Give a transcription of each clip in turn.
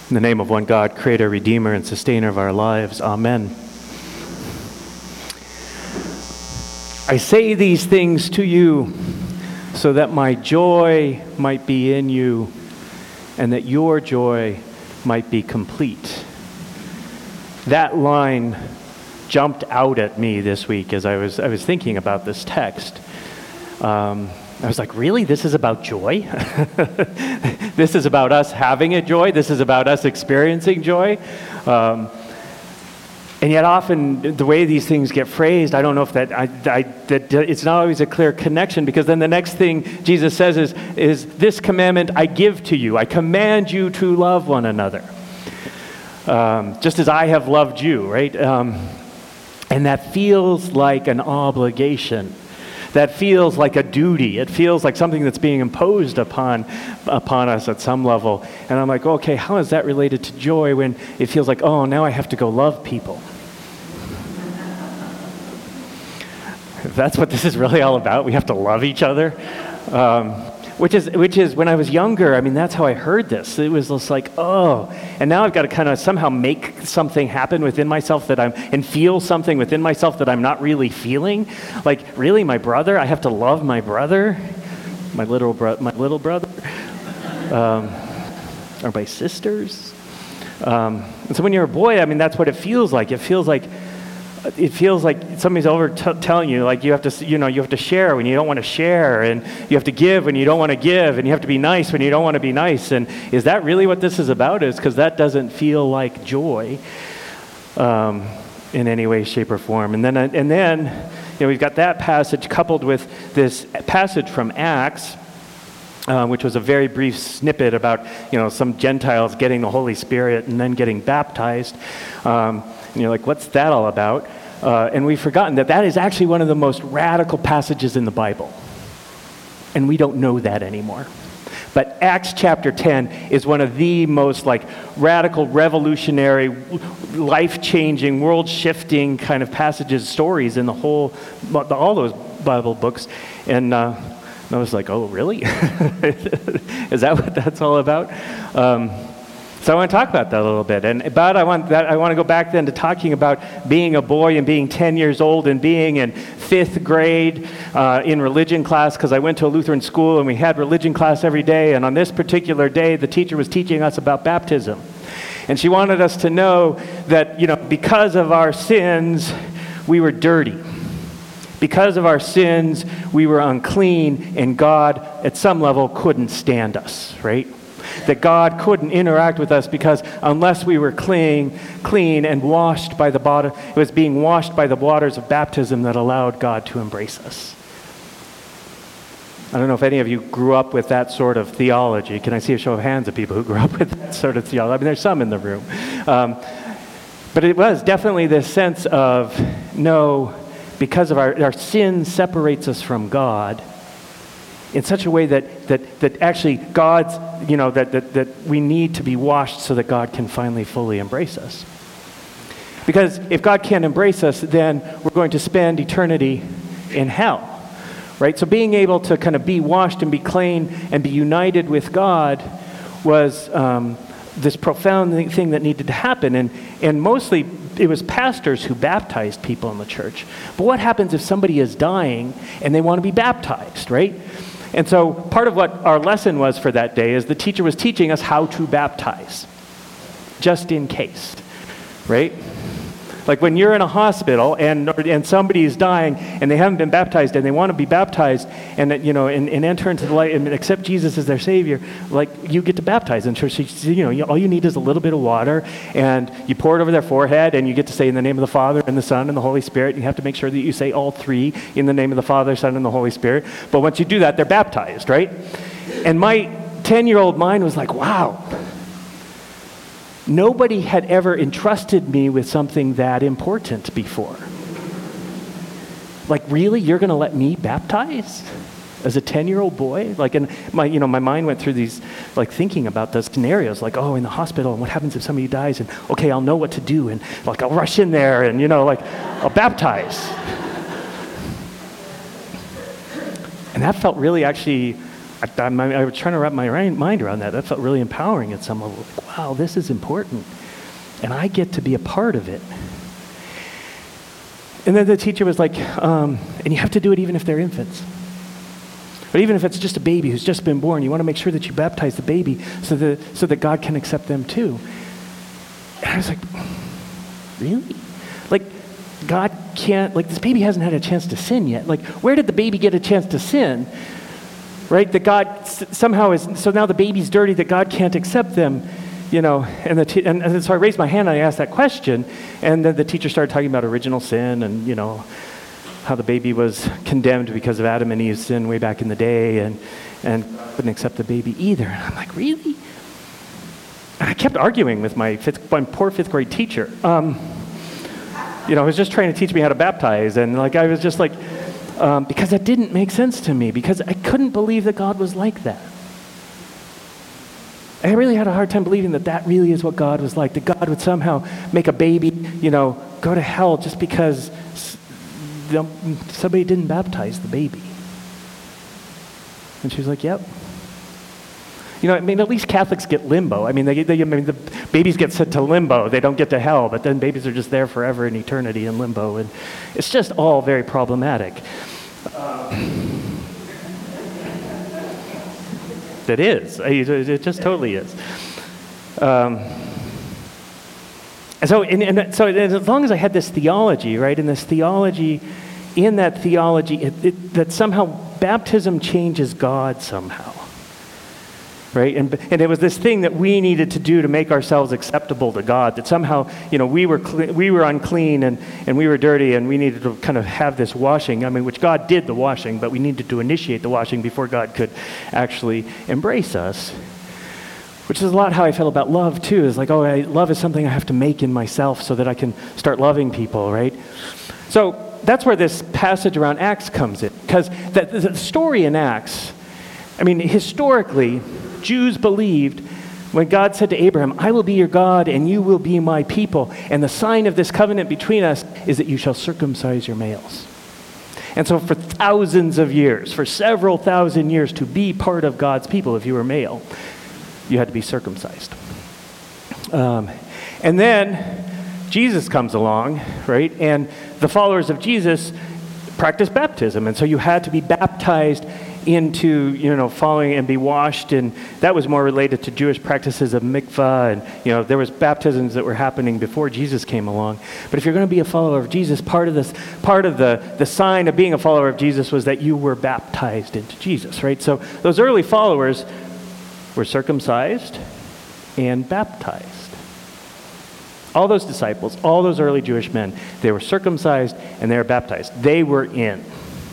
In the name of one God, Creator, Redeemer, and Sustainer of our lives, Amen. I say these things to you so that my joy might be in you and that your joy might be complete. That line jumped out at me this week as I was thinking about this text. I was like, really? This is about joy? This is about us having a joy? This is about us experiencing joy? And yet often the way these things get phrased, I don't know if that it's not always a clear connection, because then the next thing Jesus says is this commandment I give to you. I command you to love one another. Just as I have loved you, right? And that feels like an obligation. That feels like a duty. It feels like something that's being imposed upon us at some level. And I'm like, okay, how is that related to joy when it feels like, oh, now I have to go love people? If that's what this is really all about, we have to love each other. Which is when I was younger, I mean, that's how I heard this. It was just like, oh, and now I've got to kind of somehow make something happen within myself and feel something within myself that I'm not really feeling. Like, really, my brother? I have to love my brother, my little brother, or my sisters. And so when you're a boy, I mean, that's what it feels like. It feels like somebody's over telling you, like, you have to share when you don't want to share, and you have to give when you don't want to give, and you have to be nice when you don't want to be nice. And is that really what this is about? Is because that doesn't feel like joy in any way, shape, or form. And then we've got that passage coupled with this passage from Acts, which was a very brief snippet about some Gentiles getting the Holy Spirit and then getting baptized. And you're like, what's that all about? And we've forgotten that is actually one of the most radical passages in the Bible. And we don't know that anymore. But Acts chapter 10 is one of the most radical, revolutionary, life-changing, world-shifting kind of passages, stories in all those Bible books. And I was like, oh, really? Is that what that's all about? So I want to talk about that a little bit. But I want to go back then to talking about being a boy and being 10 years old and being in 5th grade in religion class, because I went to a Lutheran school and we had religion class every day. And on this particular day, the teacher was teaching us about baptism. And she wanted us to know that, because of our sins, we were dirty. Because of our sins, we were unclean, and God, at some level, couldn't stand us, right? That God couldn't interact with us because unless we were clean and washed by it was being washed by the waters of baptism that allowed God to embrace us. I don't know if any of you grew up with that sort of theology. Can I see a show of hands of people who grew up with that sort of theology? I mean, there's some in the room. But it was definitely this sense of, no, because of our sin separates us from God in such a way that actually God's, that we need to be washed so that God can finally fully embrace us. Because if God can't embrace us, then we're going to spend eternity in hell, right? So being able to kind of be washed and be clean and be united with God was this profound thing that needed to happen. And mostly it was pastors who baptized people in the church. But what happens if somebody is dying and they want to be baptized, right? And so part of what our lesson was for that day is the teacher was teaching us how to baptize, just in case, right? Like when you're in a hospital and somebody is dying and they haven't been baptized and they want to be baptized and enter into the light and accept Jesus as their Savior, like you get to baptize. And church, all you need is a little bit of water and you pour it over their forehead and you get to say in the name of the Father and the Son and the Holy Spirit. You have to make sure that you say all three in the name of the Father, Son, and the Holy Spirit. But once you do that, they're baptized, right? And my 10-year-old mind was like, wow. Nobody had ever entrusted me with something that important before. Like, really? You're going to let me baptize as a 10-year-old boy? Like, and my mind went through these, thinking about the scenarios, in the hospital, and what happens if somebody dies, and okay, I'll know what to do, and I'll rush in there, and I'll baptize. And that felt really actually I was trying to wrap my mind around that. That felt really empowering at some level. Like, wow, this is important. And I get to be a part of it. And then the teacher was like, and you have to do it even if they're infants. But even if it's just a baby who's just been born, you want to make sure that you baptize the baby so that God can accept them too. And I was like, really? Like, God can't, like, this baby hasn't had a chance to sin yet. Like, where did the baby get a chance to sin? Right? That God somehow is, so now the baby's dirty, that God can't accept them, you know. And so I raised my hand and I asked that question, and then the teacher started talking about original sin and, you know, how the baby was condemned because of Adam and Eve's sin way back in the day, and couldn't accept the baby either. And I'm like, really? And I kept arguing with my poor fifth grade teacher. You know, he was just trying to teach me how to baptize, and like I was just like, because that didn't make sense to me, because I couldn't believe that God was like that. I really had a hard time believing that that really is what God was like, that God would somehow make a baby, you know, go to hell just because somebody didn't baptize the baby. And she was like, yep. You know, I mean, at least Catholics get limbo. I mean, I mean, the babies get sent to limbo. They don't get to hell, but then babies are just there forever in eternity in limbo. And it's just all very problematic. It is. It just totally is. And so as long as I had this theology, right, in that theology, that somehow baptism changes God somehow. Right? And it was this thing that we needed to do to make ourselves acceptable to God, that somehow, you know, we were unclean and we were dirty, and we needed to kind of have this washing, I mean, which God did the washing, but we needed to initiate the washing before God could actually embrace us. Which is a lot how I feel about love too, is like, love is something I have to make in myself so that I can start loving people, right? So that's where this passage around Acts comes in, because the story in Acts, I mean, historically, Jews believed when God said to Abraham, I will be your God and you will be my people. And the sign of this covenant between us is that you shall circumcise your males. And so for thousands of years, for several thousand years, to be part of God's people, if you were male, you had to be circumcised. And then Jesus comes along, right? And the followers of Jesus practiced baptism. And so you had to be baptized into, you know, following and be washed, and that was more related to Jewish practices of mikvah, and, you know, there was baptisms that were happening before Jesus came along. But if you're going to be a follower of Jesus, part of the sign of being a follower of Jesus was that you were baptized into Jesus, right? So those early followers were circumcised and baptized. All those disciples, all those early Jewish men, they were circumcised and they were baptized. They were in.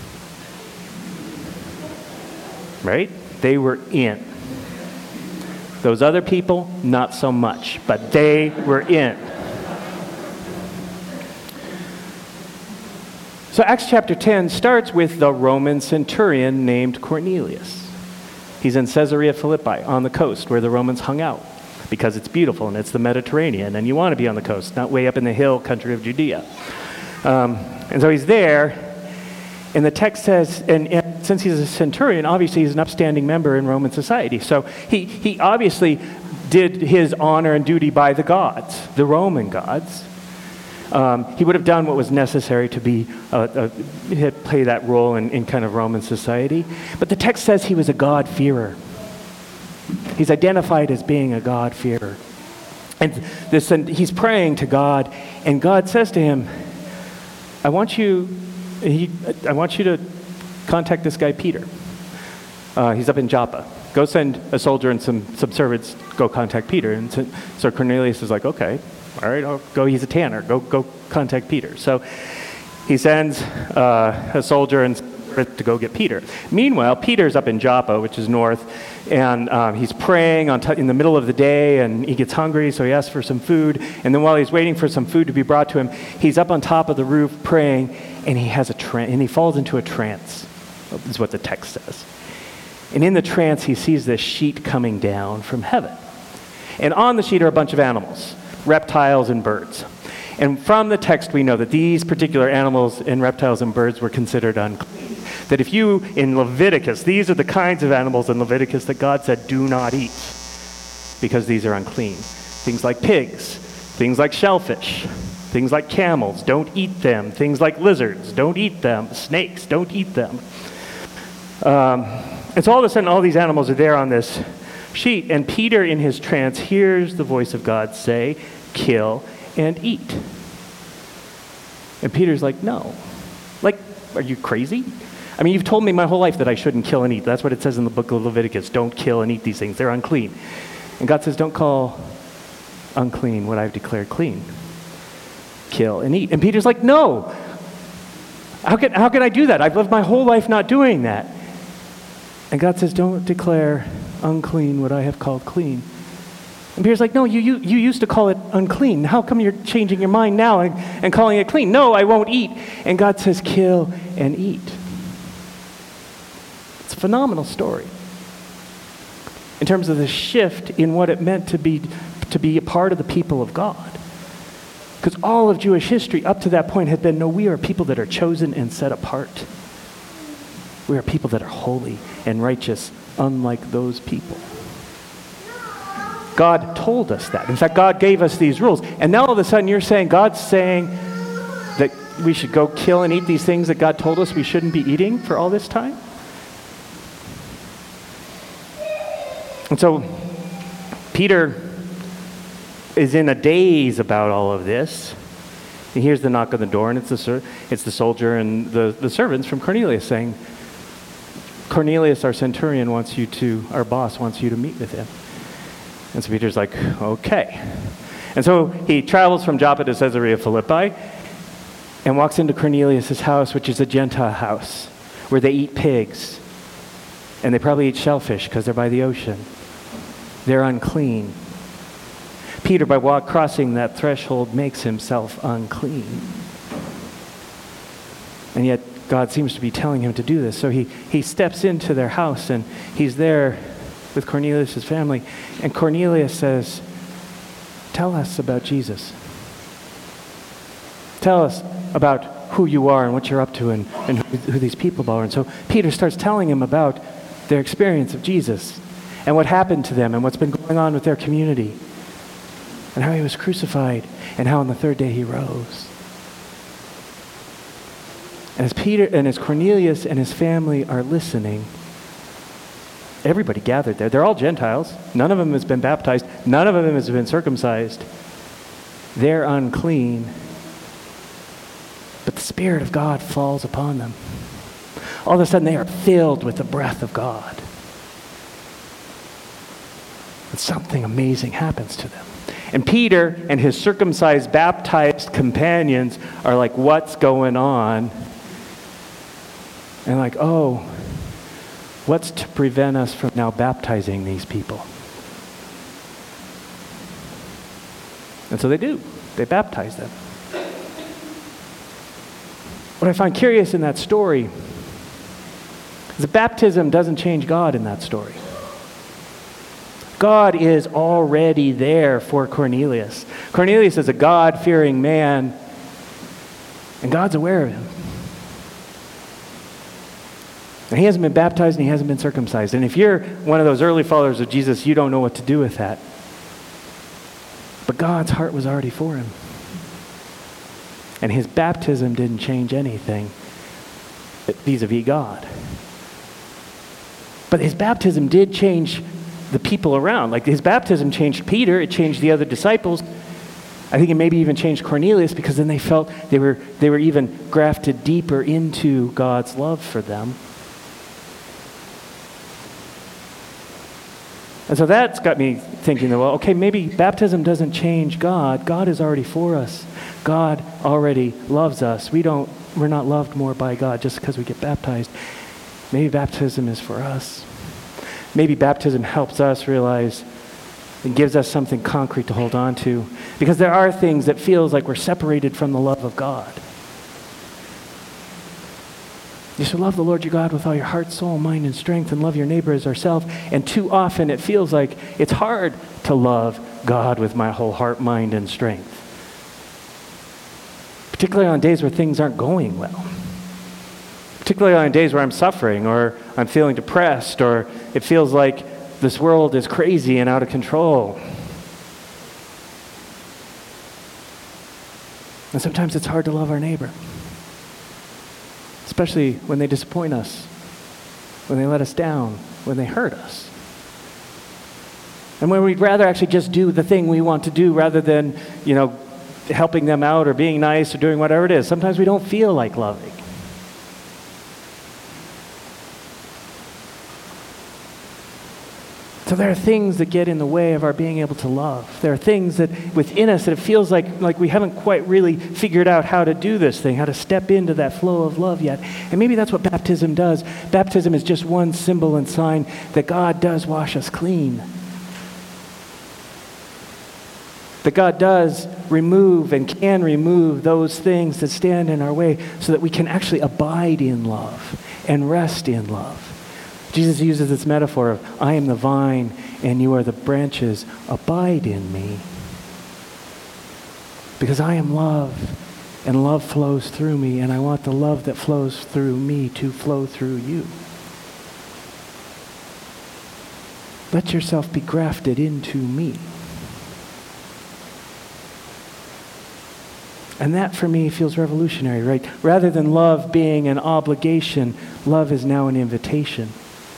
Right? They were in. Those other people, not so much, but they were in. So Acts chapter 10 starts with the Roman centurion named Cornelius. He's in Caesarea Philippi on the coast where the Romans hung out because it's beautiful and it's the Mediterranean and you want to be on the coast, not way up in the hill country of Judea. And so he's there. And the text says, and since he's a centurion, obviously he's an upstanding member in Roman society. So he obviously did his honor and duty by the gods, the Roman gods. He would have done what was necessary to play that role in kind of Roman society. But the text says he was a God-fearer. He's identified as being a God-fearer. And he's praying to God, and God says to him, I want you to contact this guy, Peter. He's up in Joppa. Go send a soldier and some servants, go contact Peter. And so Cornelius is like, okay, all right, I'll go. He's a tanner. Go contact Peter. So he sends a soldier and to go get Peter. Meanwhile, Peter's up in Joppa, which is north, and he's praying in the middle of the day, and he gets hungry, so he asks for some food. And then while he's waiting for some food to be brought to him, he's up on top of the roof praying, and he falls into a trance, is what the text says. And in the trance, he sees this sheet coming down from heaven. And on the sheet are a bunch of animals, reptiles and birds. And from the text, we know that these particular animals and reptiles and birds were considered unclean. That if you, in Leviticus, these are the kinds of animals in Leviticus that God said do not eat because these are unclean. Things like pigs, things like shellfish, things like camels, don't eat them. Things like lizards, don't eat them. Snakes, don't eat them. And so all of a sudden, all these animals are there on this sheet, and Peter, in his trance, hears the voice of God say, kill and eat. And Peter's like, no. Like, are you crazy? I mean, you've told me my whole life that I shouldn't kill and eat. That's what it says in the book of Leviticus. Don't kill and eat these things. They're unclean. And God says, don't call unclean what I've declared clean. Kill and eat. And Peter's like, no. How can I do that? I've lived my whole life not doing that. And God says, don't declare unclean what I have called clean. And Peter's like, no, you used to call it unclean. How come you're changing your mind now and calling it clean? No, I won't eat. And God says, kill and eat. It's a phenomenal story in terms of the shift in what it meant to be a part of the people of God. Because all of Jewish history up to that point had been, no, we are people that are chosen and set apart. We are people that are holy and righteous, unlike those people. God told us that. In fact, God gave us these rules. And now all of a sudden you're saying, God's saying that we should go kill and eat these things that God told us we shouldn't be eating for all this time? And so Peter is in a daze about all of this. He hears the knock on the door, and it's the soldier and the servants from Cornelius saying, Cornelius, our centurion, our boss wants you to meet with him. And so Peter's like, okay. And so he travels from Joppa to Caesarea Philippi and walks into Cornelius' house, which is a Gentile house, where they eat pigs. And they probably eat shellfish because they're by the ocean. They're unclean. Peter, by crossing that threshold, makes himself unclean. And yet God seems to be telling him to do this. So he steps into their house, and he's there with Cornelius' family. And Cornelius says, tell us about Jesus. Tell us about who you are and what you're up to and who these people are. And so Peter starts telling him about their experience of Jesus and what happened to them and what's been going on with their community and how he was crucified and how on the third day he rose. And as Cornelius and his family are listening, everybody gathered there. They're all Gentiles. None of them has been baptized. None of them has been circumcised. They're unclean. But the Spirit of God falls upon them. All of a sudden, they are filled with the breath of God. And something amazing happens to them. And Peter and his circumcised, baptized companions are like, what's going on? And like, oh, what's to prevent us from now baptizing these people? And so they do. They baptize them. What I find curious in that story is that baptism doesn't change God in that story. God is already there for Cornelius. Cornelius is a God-fearing man, and God's aware of him. And he hasn't been baptized and he hasn't been circumcised. And if you're one of those early followers of Jesus, you don't know what to do with that. But God's heart was already for him. And his baptism didn't change anything vis-a-vis God. But his baptism did change the people around. Like his baptism changed Peter, it changed the other disciples. I think it maybe even changed Cornelius, because then they felt they were even grafted deeper into God's love for them. And so that's got me thinking that, well, okay, maybe baptism doesn't change God. God is already for us. God already loves us. We're not loved more by God just because we get baptized. Maybe baptism is for us. Maybe baptism helps us realize and gives us something concrete to hold on to. Because there are things that feels like we're separated from the love of God. You should love the Lord your God with all your heart, soul, mind, and strength, and love your neighbor as ourselves. And too often it feels like it's hard to love God with my whole heart, mind, and strength. Particularly on days where things aren't going well. particularly on days where I'm suffering or I'm feeling depressed or it feels like this world is crazy and out of control. And sometimes it's hard to love our neighbor, especially when they disappoint us, when they let us down, when they hurt us. And when we'd rather actually just do the thing we want to do rather than, helping them out or being nice or doing whatever it is. Sometimes we don't feel like loving. So there are things that get in the way of our being able to love. There are things that within us that it feels like we haven't quite really figured out how to do this thing, how to step into that flow of love yet. And maybe that's what baptism does. Baptism is just one symbol and sign that God does wash us clean. That God does remove and can remove those things that stand in our way so that we can actually abide in love and rest in love. Jesus uses this metaphor of, I am the vine and you are the branches. Abide in me. Because I am love and love flows through me, and I want the love that flows through me to flow through you. Let yourself be grafted into me. And that for me feels revolutionary, right? Rather than love being an obligation, love is now an invitation.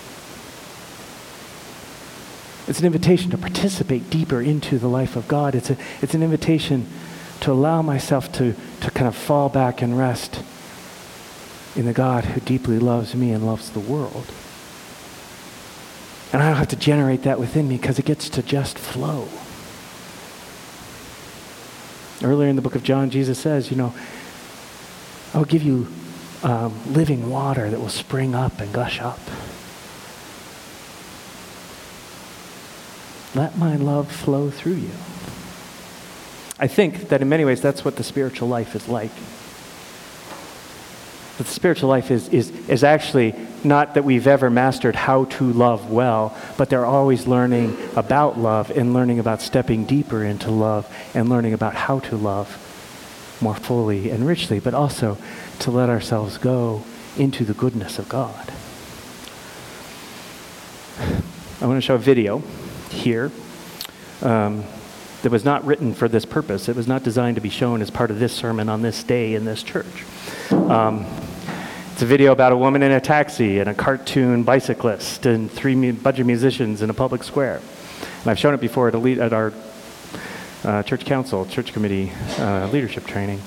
It's an invitation to participate deeper into the life of God. It's an invitation to allow myself to kind of fall back and rest in the God who deeply loves me and loves the world. And I don't have to generate that within me because it gets to just flow. Earlier in the book of John, Jesus says, I'll give you living water that will spring up and gush up. Let my love flow through you. I think that in many ways that's what the spiritual life is like. That the spiritual life is actually not that we've ever mastered how to love well, but they're always learning about love and learning about stepping deeper into love and learning about how to love more fully and richly, but also to let ourselves go into the goodness of God. I want to show a video here that was not written for this purpose. It was not designed to be shown as part of this sermon on this day in this church. It's a video about a woman in a taxi and a cartoon bicyclist and bunch of musicians in a public square. And I've shown it before at our church council, church committee leadership training.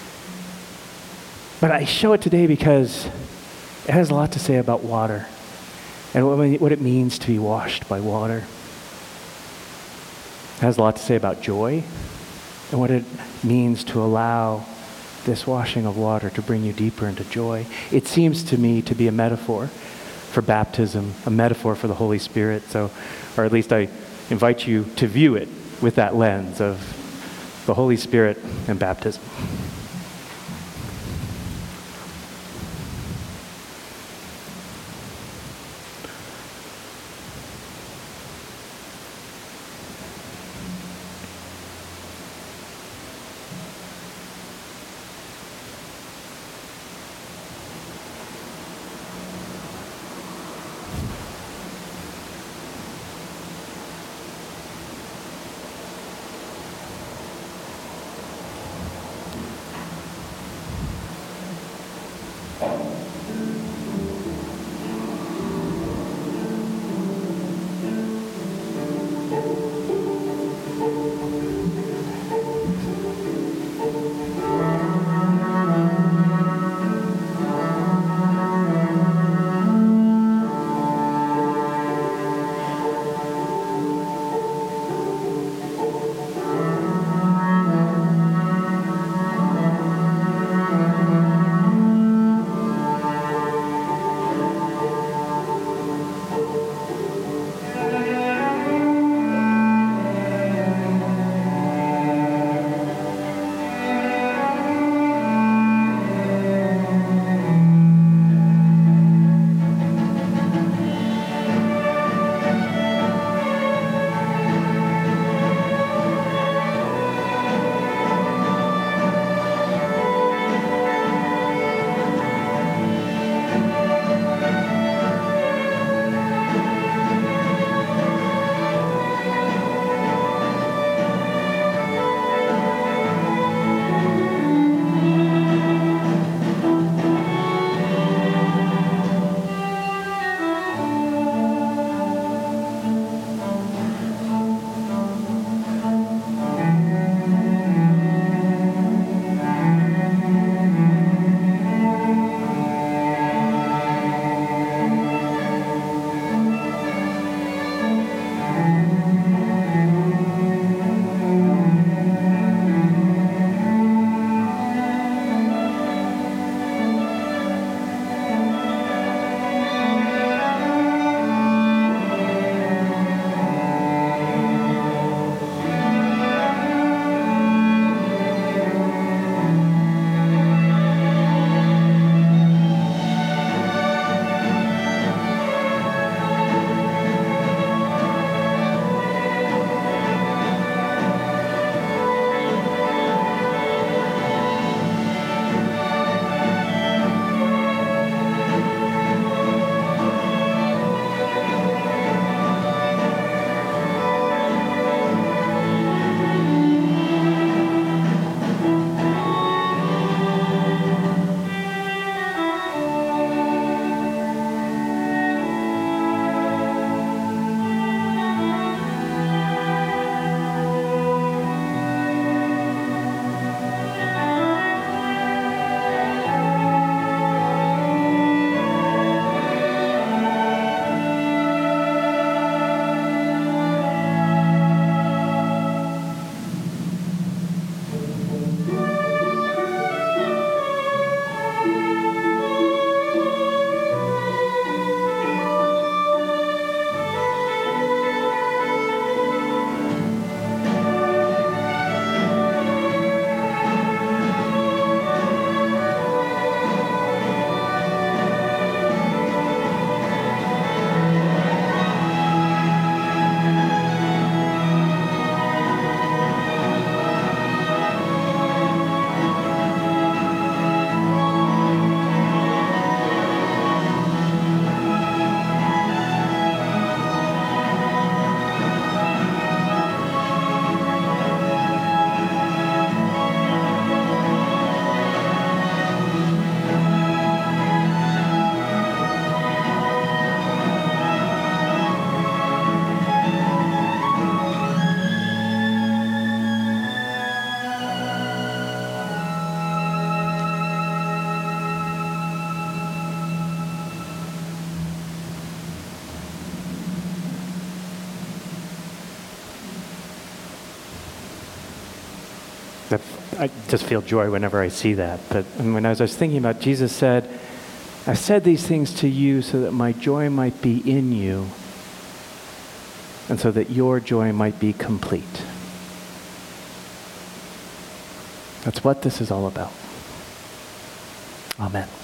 But I show it today because it has a lot to say about water and what it means to be washed by water. It has a lot to say about joy and what it means to allow this washing of water to bring you deeper into joy. It seems to me to be a metaphor for baptism, a metaphor for the Holy Spirit. Or at least I invite you to view it with that lens of the Holy Spirit and baptism. I just feel joy whenever I see that. But when I was thinking about, Jesus said, I said these things to you so that my joy might be in you and so that your joy might be complete. That's what this is all about. Amen.